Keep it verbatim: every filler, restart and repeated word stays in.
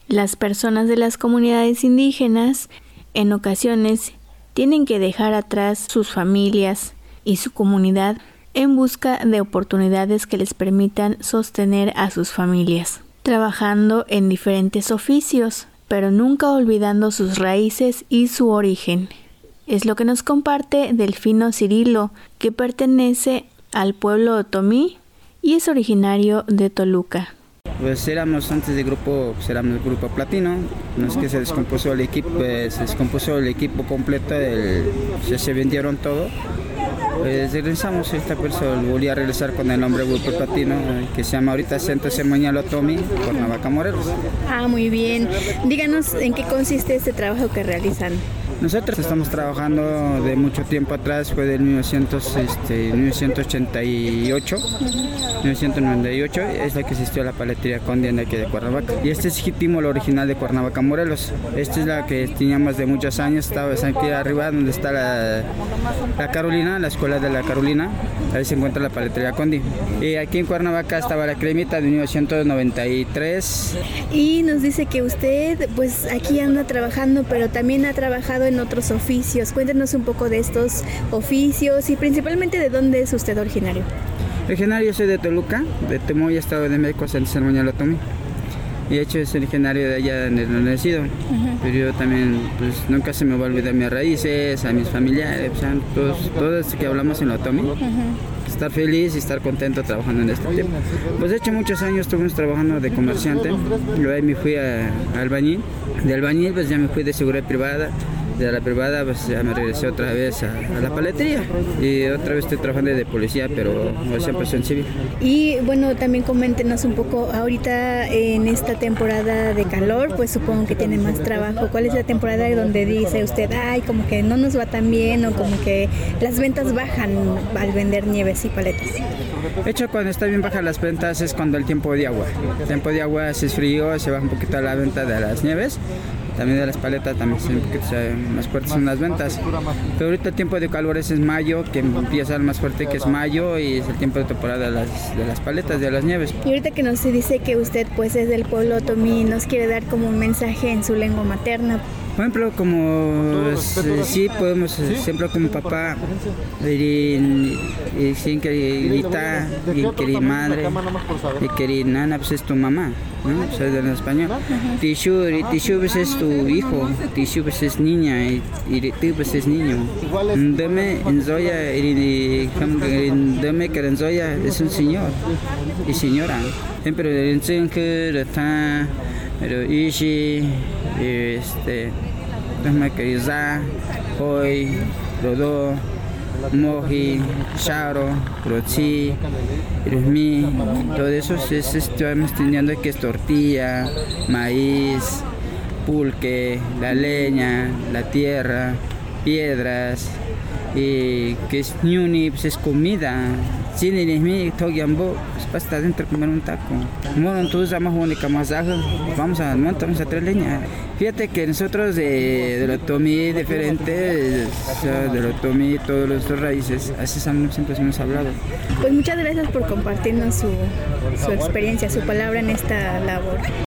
Las personas de las comunidades indígenas en ocasiones tienen que dejar atrás sus familias y su comunidad en busca de oportunidades que les permitan sostener a sus familias, trabajando en diferentes oficios, pero nunca olvidando sus raíces y su origen. Es lo que nos comparte Delfino Cirilo, que pertenece al pueblo otomí y es originario de Toluca. Pues éramos antes del grupo, pues éramos el grupo Platino, no es que se descompuso el equipo, pues se descompuso el equipo completo, el, ya se vendieron todo. Pues regresamos, esta persona volvió a regresar con el nombre Grupo Platino, que se llama ahorita Centro Ceremonial Otomí, Cuernavaca, Morelos. Ah, muy bien. Díganos en qué consiste este trabajo que realizan. Nosotros estamos trabajando de mucho tiempo atrás, fue del mil novecientos ochenta y ocho, mil novecientos noventa y ocho, es la que existió la paletería Condi de aquí de Cuernavaca. Y este es Jitímol original de Cuernavaca, Morelos. Esta es la que teníamos de muchos años, estaba aquí arriba donde está la, la Carolina, la escuela de la Carolina, ahí se encuentra la paletería Condi. Y aquí en Cuernavaca estaba la Cremita de mil novecientos noventa y tres. Y nos dice que usted pues aquí anda trabajando, pero también ha trabajado en otros oficios. Cuéntenos un poco de estos oficios y principalmente de dónde es usted originario. Originario soy de Toluca, de Temoya, Estado de México, Centro Ceremonial Otomí. Y de hecho es originario de allá en el nacido. Uh-huh. Pero yo también, pues nunca se me va a olvidar mis raíces, a mis familiares, o sea, todos, todo esto que hablamos en Otomí. Uh-huh. Estar feliz y estar contento trabajando en este tiempo. Pues de hecho muchos años estuvimos trabajando de comerciante, luego ahí me fui a, a albañil, de albañil pues ya me fui de seguridad privada. De la privada pues ya me regresé otra vez a, a la paletería y otra vez estoy trabajando de policía, pero siempre soy en civil. Y bueno, también coméntenos un poco, ahorita en esta temporada de calor, pues supongo que tiene más trabajo. ¿Cuál es la temporada donde dice usted, ay, como que no nos va tan bien o como que las ventas bajan al vender nieves y paletas? De hecho, cuando está bien bajas las ventas es cuando el tiempo de agua. El tiempo de agua si es frío, se baja un poquito la venta de las nieves. También de las paletas también son un poquito más fuertes son las ventas. Pero ahorita el tiempo de calor es mayo, que empieza el más fuerte que es mayo y es el tiempo de temporada de las, de las paletas, de las nieves. Y ahorita que nos dice que usted pues es del pueblo otomí, nos quiere dar como un mensaje en su lengua materna. Por ejemplo, como sí podemos, siempre como papá, y sin que grita, y que madre, y que nana, pues es tu mamá, ¿no? O sea, en español. Tishu, tishu pues es tu hijo, tishu pues es niña, y tú pues es niño. Deme en Zoya, y deme que en Zoya es un señor y señora. Siempre en Zenke, pero Ishi, este, déjame que Iza, Hoy, Rodo, Moji, Sharo, Rochi, Irumi, todo eso es, estamos teniendo que es tortilla, maíz, pulque, la leña, la tierra, piedras, y que es ñuni, pues es comida. Si ni mi togiambo, pues para adentro comer un taco. Bueno, entonces vamos a vamos a montamos a tres leña. Fíjate que nosotros de, de lo otomí diferente, o sea, de lo otomí, todos los raíces, así siempre hemos hablado. Pues muchas gracias por compartirnos su, su experiencia, su palabra en esta labor.